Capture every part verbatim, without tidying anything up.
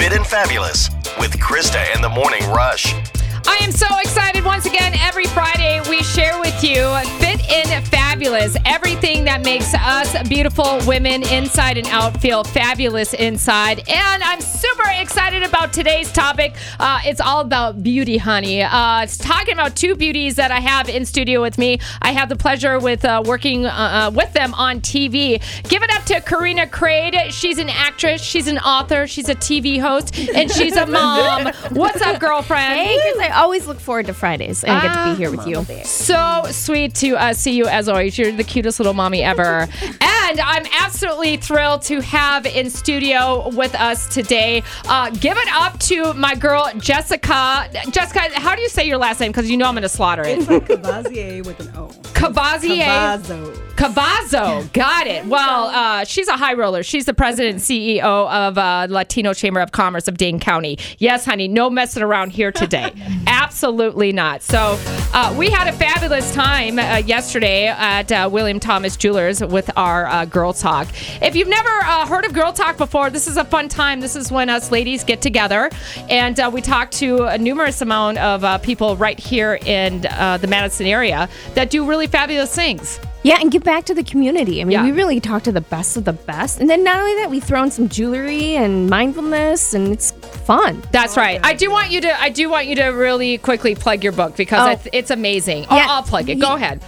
Fit and Fabulous with Krista and the Morning Rush. I am so excited. Once again, every Friday we share with you Fit and Fabulous, everything that makes us beautiful women inside and out feel fabulous inside. And I'm super excited about today's topic. Uh, it's all about beauty, honey. Uh, it's talking about two beauties that I have in studio with me. I have the pleasure with uh, working uh, uh, with them on T V. Give it up to Karina Crade. She's an actress. She's an author. She's a T V host. And she's a mom. What's up, girlfriend? Hey, because I always look forward to Fridays and I get to be here with you. So sweet to uh, see you as always. You're the cutest little mommy ever. And I'm absolutely thrilled to have in studio with us today. Uh, give it up to my girl, Jessica. Jessica, how do you say your last name? Because you know I'm going to slaughter it. It's like Cavazier with an O. Cavazier. Cavazo. Cavazo. Got it. Well, uh, she's a high roller. She's the president and C E O of uh, Latino Chamber of Commerce of Dane County. Yes, honey, no messing around here today. Absolutely not. So uh, we had a fabulous time uh, yesterday at uh, William Thomas Jewelers with our uh, Girl Talk. If you've never uh, heard of Girl Talk before, this is a fun time. This is when us ladies get together and uh, we talk to a numerous amount of uh, people right here in uh, the Madison area that do really fabulous things. Yeah, and give back to the community. I mean, Yeah. we really talk to the best of the best. And then not only that, we throw in some jewelry and mindfulness, and it's fun. That's right. I do want you to. I do want you to really quickly plug your book because Oh. it's, it's amazing. Yeah. I'll, I'll plug it. Go ahead.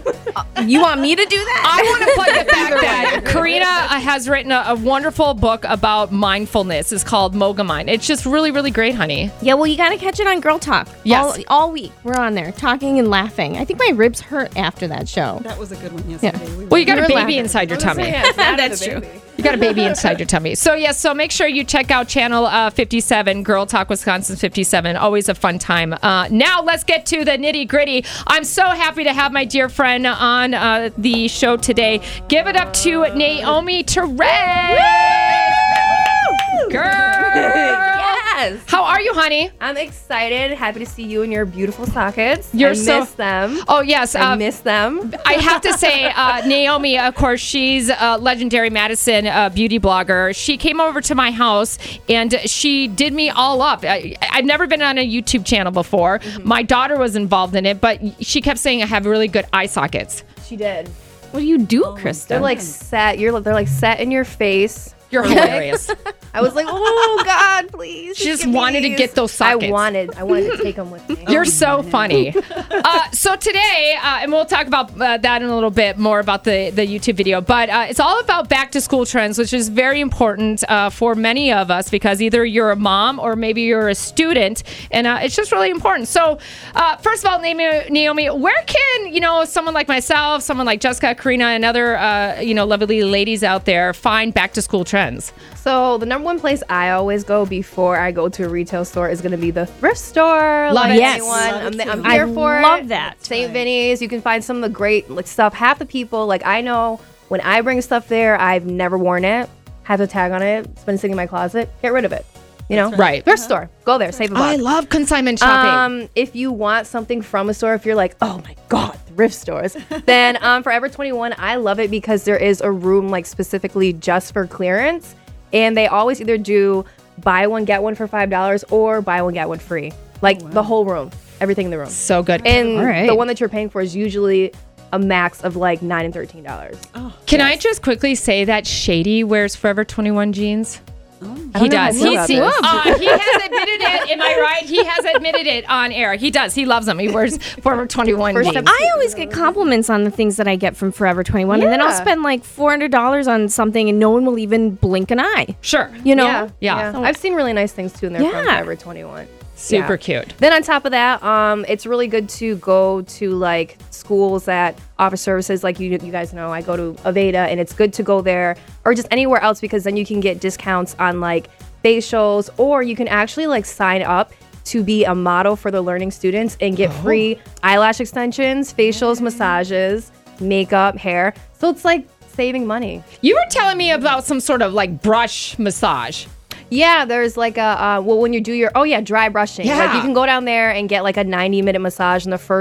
You want me to do that? I want to plug it back. Then Karina uh, has written a, a wonderful book about mindfulness. It's called Moga Mind. It's just really, really great, honey. Yeah, well, you got to catch it on Girl Talk. Yes. All, all week, we're on there talking and laughing. I think my ribs hurt after that show. That was a good one yesterday. Yeah. We Well, you got You a were baby laughing. inside your tummy. That's true. You got a baby inside your tummy. So, yes, so make sure you check out Channel uh, fifty-seven, Girl Talk Wisconsin fifty-seven. Always a fun time. Uh, now, let's get to the nitty gritty. I'm so happy to have my dear friend on uh, the show today. Give it up to Naomi Teray. Girl. Yes. How are you, honey? I'm excited. Happy to see you in your beautiful sockets. You're I so- miss them. Oh, yes. I uh, miss them. I have to say, uh, Naomi, of course, she's a legendary Madison uh, beauty blogger. She came over to my house and she did me all up. I, I've never been on a YouTube channel before. Mm-hmm. My daughter was involved in it, but she kept saying I have really good eye sockets. She did. What do you do, Krista? They're like set. You're. They're like set in your face. You're hilarious. I was like, oh God, please. She just give me wanted to these. get those sockets. I wanted. I wanted to take them with me. You're so funny. Uh, so today, uh, and we'll talk about uh, that in a little bit more about the, the YouTube video, but uh, it's all about back to school trends, which is very important uh, for many of us because either you're a mom or maybe you're a student, and uh, it's just really important. So uh, first of all, Naomi, Naomi, where can, you know, someone like myself, someone like Jessica, Karina, and other, uh, you know, lovely ladies out there find back to school trends? So the number one place I always go before I go to a retail store is going to be the thrift store. Love like it. Yes. anyone. Love I'm, it I'm too. here I for love it. that. Saint Vinny's. You can find some of the great like stuff. Half the people, like I know when I bring stuff there, I've never worn it. Have the tag on it. It's been sitting in my closet. Get rid of it. You know, Right. Thrift store. Go there. Save a buck. I love consignment shopping. Um, if you want something from a store, if you're like, oh my God, thrift stores, then um, Forever twenty-one, I love it because there is a room like specifically just for clearance. And they always either do buy one, get one for five dollars or buy one, get one free. Like Oh, wow. the whole room, everything in the room. So good. And All right. the one that you're paying for is usually a max of like nine and thirteen dollars. Can I just quickly say that Shady wears Forever twenty-one jeans? I He don't know does. how to He, feel see, about this. uh, he has admitted it. Am I right? He has admitted it on air. He does. He loves them. He wears Forever twenty-one First jeans. time- I always get compliments on the things that I get from Forever twenty-one, and then I'll Yeah. spend like four hundred dollars on something, and no one will even blink an eye. Sure. You know? Yeah, Yeah. I've seen really nice things too in there from Yeah. Forever twenty-one. Super Yeah. cute. Then on top of that, um, it's really good to go to like schools that offer services. Like you, you guys know, I go to Aveda, and it's good to go there or just anywhere else because then you can get discounts on like facials, or you can actually like sign up to be a model for the learning students and get free eyelash extensions, facials, massages, makeup, hair. So it's like saving money. You were telling me about some sort of like brush massage. Yeah, there's like a, uh, well, when you do your, oh yeah, dry brushing. Yeah. Like you can go down there and get like a ninety minute massage in the first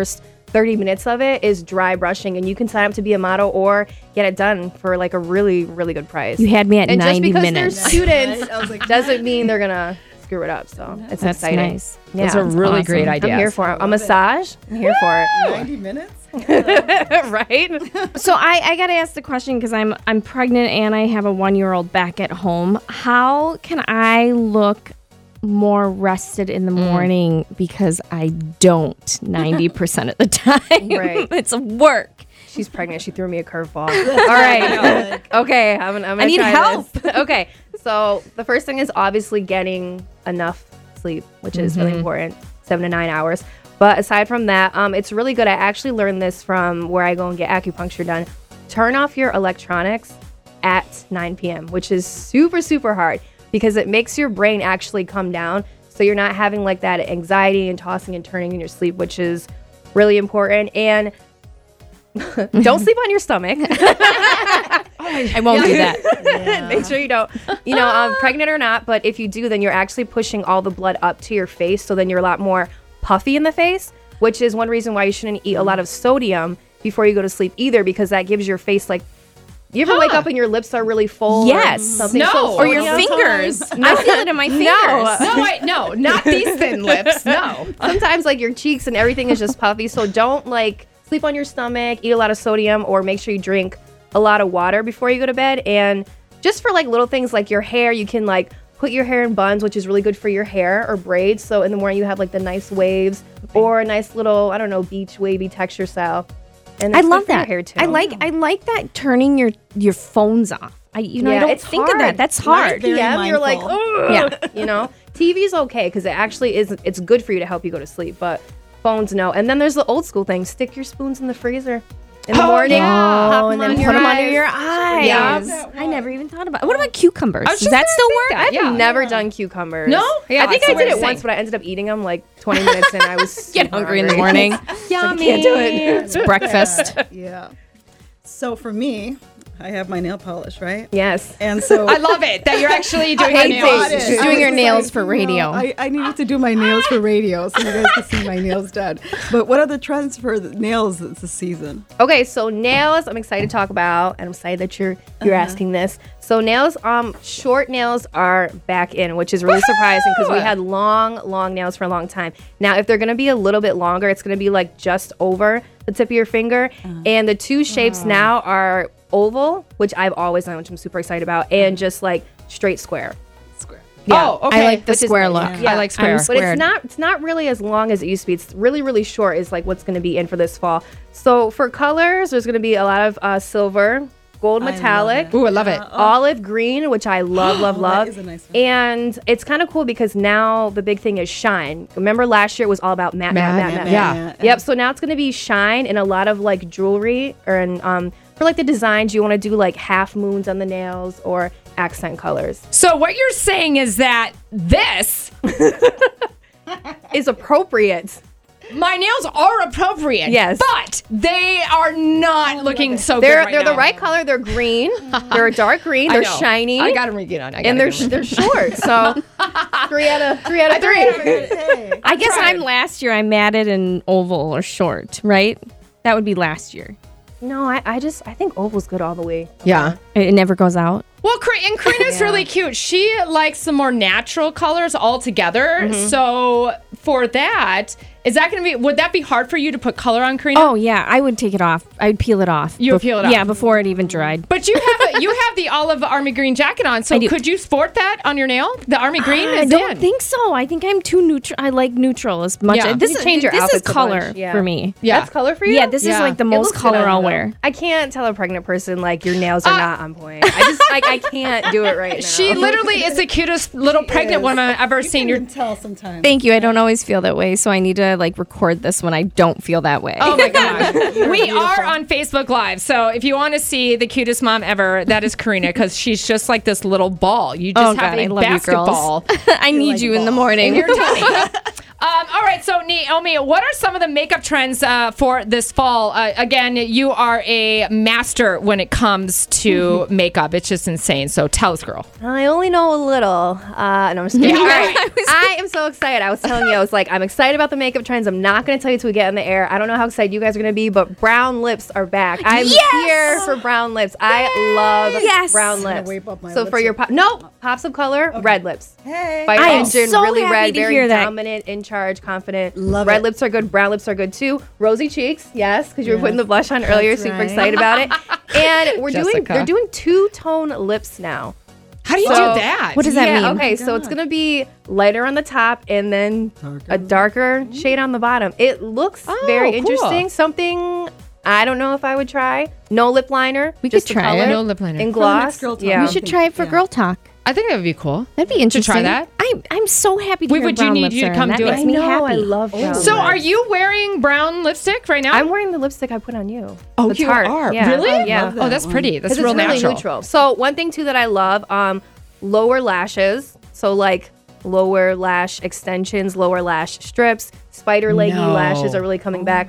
thirty minutes of it is dry brushing, and you can sign up to be a model or get it done for like a really, really good price. You had me at and ninety just because minutes. they're students I was like, doesn't mean they're gonna screw it up. So it's That's exciting. nice. Yeah, Those are it's really awesome. great ideas. I'm here for it. A massage. I'm here for ninety minutes? it. Right? So I, I gotta ask the question because I'm I'm pregnant and I have a one year old back at home. How can I look more rested in the morning because I don't ninety percent of the time? Right. It's work. She's pregnant. She threw me a curveball. All right. Okay. I'm, I'm gonna I need try help. this. Okay. So the first thing is obviously getting enough sleep, which is really important. Seven to nine hours. But aside from that, um, it's really good. I actually learned this from where I go and get acupuncture done. Turn off your electronics at nine p.m., which is super, super hard because it makes your brain actually come down. So you're not having like that anxiety and tossing and turning in your sleep, which is really important. And don't sleep on your stomach. I won't do that. Make sure you don't, you know, um, pregnant or not, but if you do, then you're actually pushing all the blood up to your face. So then you're a lot more puffy in the face, which is one reason why you shouldn't eat a lot of sodium before you go to sleep either, because that gives your face like, you ever Huh. wake up and your lips are really full? Yes. Or something No. so Or your sodium? fingers. I feel it in my fingers. No. No, wait, no, not these thin lips. No. Sometimes like your cheeks and everything is just puffy. So don't like sleep on your stomach, eat a lot of sodium, or make sure you drink a lot of water before you go to bed. And just for like little things like your hair, you can like put your hair in buns, which is really good for your hair, or braids. So in the morning you have like the nice waves or a nice little, I don't know, beach wavy texture style. And I that's good love for your that. hair too. I like I like that turning your your phones off. I you know I Yeah, don't it's think of hard. that. That's nine hard. Very p.m. You're like, mindful. oh, Yeah. you know, T V's okay because it actually is. It's good for you to help you go to sleep, but phones no. And then there's the old school thing: stick your spoons in the freezer in the Oh, morning. yeah. pop Oh, them and then on put your them under eyes. your eyes. Yeah. I never even thought about. What about cucumbers? I was Does just that gonna still think work? that. I've Yeah. never done cucumbers. No? Yeah, I think that's I what did I'm it once, saying. but I ended up eating them like twenty minutes in. I was Get super hungry in the hungry. morning. Yummy. can't do it. It's breakfast. Yeah. So for me, I have my nail polish, right? Yes. And so I love it that you're actually doing Hate your nails. it. She's I doing was her just nails like, for you know, radio. I, I needed to do my nails for radio so you guys can see my nails done. But what are the trends for the nails this season? Okay, so nails, I'm excited to talk about, and I'm excited that you're you're Uh-huh. asking this. So nails, um, short nails are back in, which is really surprising because we had long, long nails for a long time. Now, if they're gonna be a little bit longer, it's gonna be like just over the tip of your finger. Uh-huh. And the two shapes now are oval, which I've always done, which I'm super excited about, and just like straight square. Square. Yeah. Oh, okay. I like the Which is square nice. look. Yeah. I like square. I'm But squared. it's not it's not really as long as it used to be. It's really, really short is like what's going to be in for this fall. So for colors, there's going to be a lot of uh, silver, gold I love metallic, it. Ooh, I love it. olive green, which I love, love, Oh, love. that is a nice one. And it's kind of cool because now the big thing is shine. Remember last year it was all about matte, matte, matte, matte. matte, matte. yeah. Yeah. Yep. So now it's going to be shine and a lot of like jewelry or and um for like the designs you want to do like half moons on the nails or accent colors. So what you're saying is that this, Is appropriate. my nails are appropriate. Yes. But they are not looking so They're good right they're now. the right color. They're green. They're a dark green. I They're know. shiny. I got them read on. I and they're sh- they're short. So three out of three out of three. Hey. I guess trying. I'm last year. I matted and oval or short, right? That would be last year. No, I, I just I think oval's good all the way. Yeah. It it never goes out. Well, Kar- and Karina's Yeah. really cute. She likes some more natural colors altogether. So for that, is that going to be? Would that be hard for you to put color on, Karina? Oh yeah, I would take it off. I would peel it off. You would peel it off. Yeah, before it even dried. But you have a, you have the olive army green jacket on, so I do. could you sport that on your nail? The army green I is don't in. think so. I think I'm too neutral. I like neutral as much. Yeah. This You is change your this is outfits a color bunch, yeah. for me. Yeah. That's color for you. Yeah, this Yeah. is like the It most looks good color on I'll you, though. wear. I can't tell a pregnant person like your nails are Uh, not on point. I just like I can't do it right now. She literally is the cutest little pregnant is. woman I've ever You seen. can You're even tell sometimes. Thank you. I don't always feel that way, so I need to like record this when I don't feel that way. Oh my gosh. we beautiful. are on Facebook Live. So if you want to see the cutest mom ever, that is Karina because she's just like this little ball. You just Oh, have God, a I love you girls. basketball I need like you in the balls. morning. in your tummy. Um, all right, so Naomi, what are some of the makeup trends uh, for this fall? Uh, again, you are a master when it comes to makeup. It's just insane. So tell us, girl. I only know a little. Uh, no, I'm just kidding. All right. I am so excited. I was telling you, I was like, I'm excited about the makeup trends. I'm not going to tell you till we get in the air. I don't know how excited you guys are going to be, but brown lips are back. I'm Yes! here for brown lips. I love Yes! brown I'm gonna lips. wipe up my So for your lipstick. pop, no pops of color, red lips. Hey. Fire I am engine, so really happy red, to very hear that. dominant, in charge, confident. Love red it. lips are good. Brown lips are good too. Rosy cheeks, yes, because you were Yes, putting the blush on earlier. that's Super right. excited about it. And we're doing Jessica. they're doing two tone lips now. How do you So- do that? What does that yeah, mean? okay, so it's gonna be lighter on the top and then a darker shade on the bottom. It looks Oh, very cool. interesting. Something I don't know if I would try. No lip liner. We just could the try it. color No lip liner. and For the gloss. next Girl Talk. Yeah. We should try it for Yeah. Girl Talk. I think that would be cool. That'd be interesting. try that? I'm I'm so happy to We hear would- brown you need lips you to are, come and that do it. makes I me know. happy. I love brown So lips. are you wearing brown lipstick right now? I'm wearing the lipstick I put on you. Oh, the you Tarte. are? Yeah. Really? Oh, yeah. Love Oh, that's that pretty. That's Because real it's really natural. neutral. So one thing too that I love, um, lower lashes. So like lower lash extensions, lower lash strips, spider leggy No. lashes are really coming back.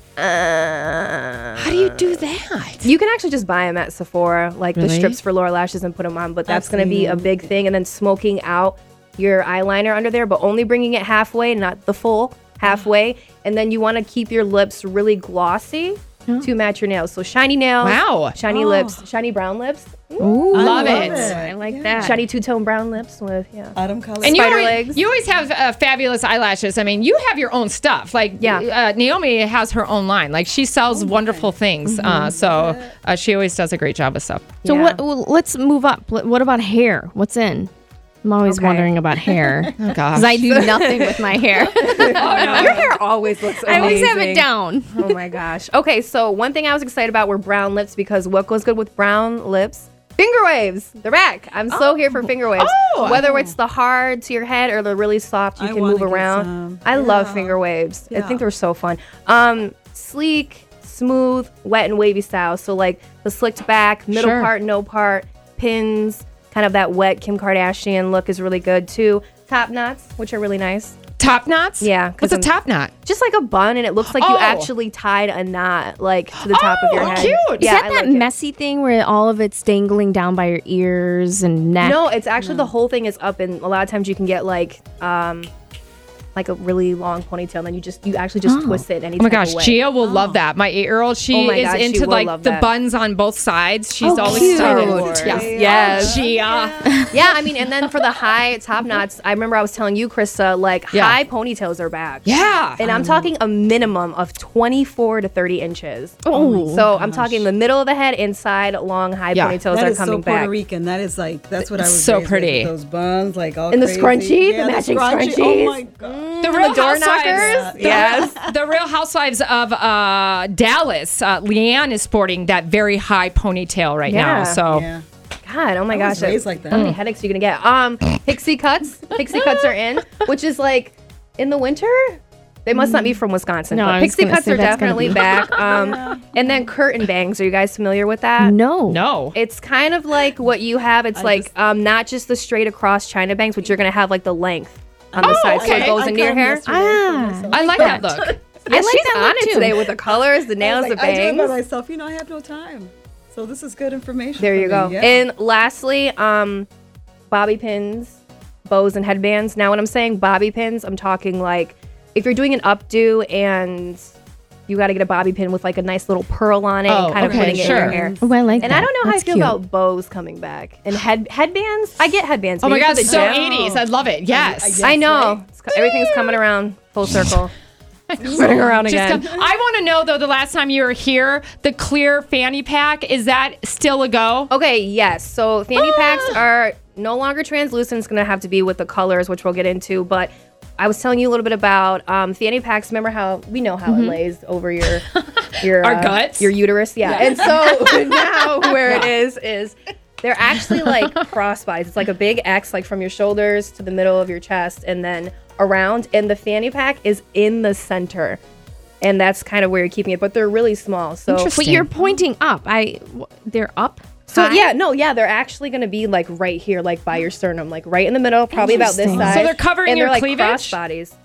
Uh, How do you do that? You can actually just buy them at Sephora, like Really? the strips for lower lashes, and put them on. But that's I've going to be seen a them. big thing. And then smoking out your eyeliner under there, but only bringing it halfway, not the full halfway. And then you want to keep your lips really glossy to match your nails. So shiny nails, Wow. shiny Oh. lips, shiny brown lips, Ooh, I Love love it. I like that. shiny two-tone brown lips with yeah. Autumn color. And you Spider always, legs. you always have uh, fabulous eyelashes. I mean, you have your own stuff. Like, Yeah. uh, Naomi has her own line. Like, she sells wonderful things. Uh, so uh, she always does a great job with stuff. So Yeah. what? Well, let's move up. What what about hair? What's in? I'm always Okay. wondering about hair Oh, gosh. because I do nothing with my hair. Your hair always looks amazing. I always have it down. Oh my gosh. Okay, so one thing I was excited about were brown lips because what goes good with brown lips? Finger waves. They're back. I'm so here for finger waves. Oh. Whether it's the hard to your head or the really soft you I can wanna move get around. some. I love Yeah. finger waves. I Yeah. think they're so fun. Um, sleek, smooth, wet and wavy style. So like the slicked back, middle Sure. part, no part, pins, kind of that wet Kim Kardashian look is really good too. Top knots, which are really nice. Top knots? Yeah, 'cause What's a I'm- top knot? Just like a bun, and it looks like Oh. you actually tied a knot like to the top of your Oh, head. cute. Is Yeah, that I that like it. messy thing where all of it's dangling down by your ears and neck? No, it's actually the whole thing is up, and a lot of times you can get like um like a really long ponytail, and then you just you actually just Oh. twist it in any Oh my type gosh, of way. Gia will love that. My eight-year-old, she Oh my is gosh, she into will like love the that. buns on both sides. She's Oh, all cute. excited. Yeah. Yes. Gia. Yeah, I mean, and then for the high top knots, I remember I was telling you, Krista, like Yeah. high ponytails are back. Yeah. And I'm talking a minimum of twenty-four to thirty inches. Oh, So I'm talking the middle of the head, inside, long high Yeah. ponytails That are is so coming Puerto back. Rican. That is like that's what I It's was so raised with, pretty. Those buns, like all And the crazy. scrunchie, yeah, the matching Oh scrunchies. my god. The Real door Housewives. knockers? The- Yes. The Real Housewives of uh, Dallas. Uh, Leanne is sporting that very high ponytail right now. Yeah. So Yeah. God, oh my I gosh. was raised like that. How many headaches are you gonna get? Um, pixie cuts. Pixie cuts are in, which is like in the winter. They must not be from Wisconsin, No, but I was pixie gonna cuts say are that's gonna definitely be- back. Um, and then curtain bangs. Are you guys familiar with that? no. no. It's kind of like what you have. It's I like just- um, not just the straight across China bangs, but you're gonna have like the length on the Oh, side, so okay. it goes I into your cut 'em hair. yesterday for Ah. myself. I like that look. Yeah, I like she's that on look, it too. today with the colors, the I nails, was like, the I do it by bangs. myself. You know, I have no time. So this is good information. There for you me. go. Yeah. And lastly, um, bobby pins, bows, and headbands. Now, when I'm saying bobby pins, I'm talking like if you're doing an updo and you got to get a bobby pin with like a nice little pearl on it Oh, and kind okay, of putting it sure. in your hair. Oh, I like And that. I don't know how That's I feel cute. about bows coming back and head headbands. I get headbands. Oh my maybe God, for it's the so gym. eighties. I love it. Yes. Yes, I know. right? It's co- everything's coming around full circle. Running around Just again. come- I want to know though. The last time you were here, the clear fanny pack, is that still a go? Okay, yes. So fanny packs are no longer translucent. It's going to have to be with the colors, which we'll get into. But I was telling you a little bit about um, fanny packs. Remember how we know how it lays over your your Our uh, guts? your uterus, yeah. And so now where it is is they're actually like crossbodies. It's like a big X, like from your shoulders to the middle of your chest, and then around. And the fanny pack is in the center, and that's kind of where you're keeping it. But they're really small, so. Interesting. But you're pointing up. I. w- They're up. So high? yeah, no, yeah, they're actually going to be like right here, like by your sternum, like right in the middle, probably about this Interesting. size. So they're covering and your they're like cleavage? crossbodies.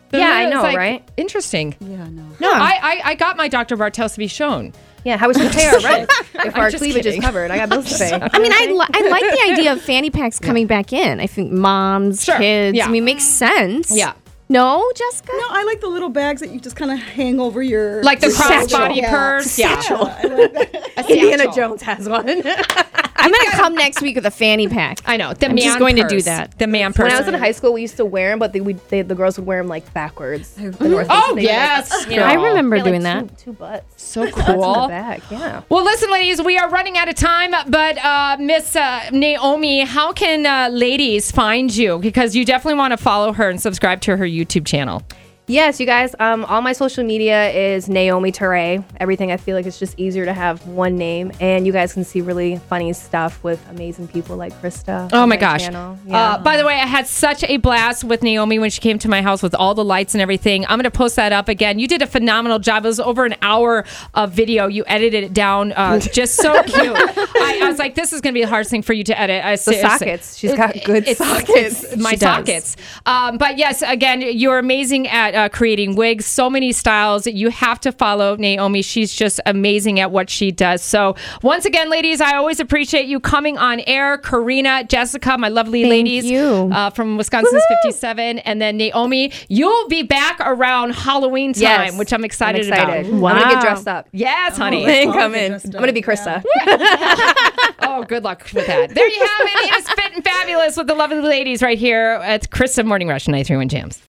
Yeah, I It's know, like, right? Interesting. Yeah, no. No, I, I I got my Doctor Bartels to be shown. Yeah, how are we supposed to pay our rent if our just cleavage kidding. is covered? I got bills to pay. I mean, I, li- I like the idea of fanny packs coming back in. I think moms, Sure, kids. yeah. I mean, makes sense. Yeah. No, Jessica? No, I like the little bags that you just kind of hang over your Like the your crossbody satchel. purse. Yeah. Yeah, I like that. A Indiana satchel. Jones has one. I'm going to come next week with a fanny pack. I know. The I'm man just going to purse. do that. The man When purse. I was in high school, we used to wear them, but they, we, they, the girls would wear them like backwards. The North Face, Oh, they would, yes, like, you girl. know, I remember they had, doing like, that. Two, two butts. So Butts in the cool. back, yeah. Well, listen, ladies, we are running out of time, but uh, Miss uh, Naomi, how can uh, ladies find you? Because you definitely want to follow her and subscribe to her YouTube channel. Yes, you guys. Um, all my social media is Naomi Teray. Everything I feel like it's just easier to have one name, and you guys can see really funny stuff with amazing people like Krista. Oh on my my gosh. channel. Uh, Yeah. by the way, I had such a blast with Naomi when she came to my house with all the lights and everything. I'm going to post that up again. You did a phenomenal job. It was over an hour of video. You edited it down uh, just so cute. I, I was like, this is going to be the hardest thing for you to edit. I, the seriously- sockets. She's got good it's, sockets. it's my She does. sockets. Um, but yes, again, you're amazing at uh, creating wigs. So many styles. You have to follow Naomi. She's just amazing at what she does. So once again, ladies, I always appreciate you coming on air. Karina, Jessica, my lovely Thank ladies you. Uh, from Wisconsin's fifty-seven. And then Naomi, you'll be back around Halloween time, Yes. which I'm excited, I'm excited. about. I'm gonna Wow. get dressed up. Yes, honey. And I'll come get in. dressed I'm up, gonna be yeah. Krista. Oh, good luck with that. There you have it. It is Fit and Fabulous with the lovely ladies right here at Krista Morning Rush ninety-three point one Jams.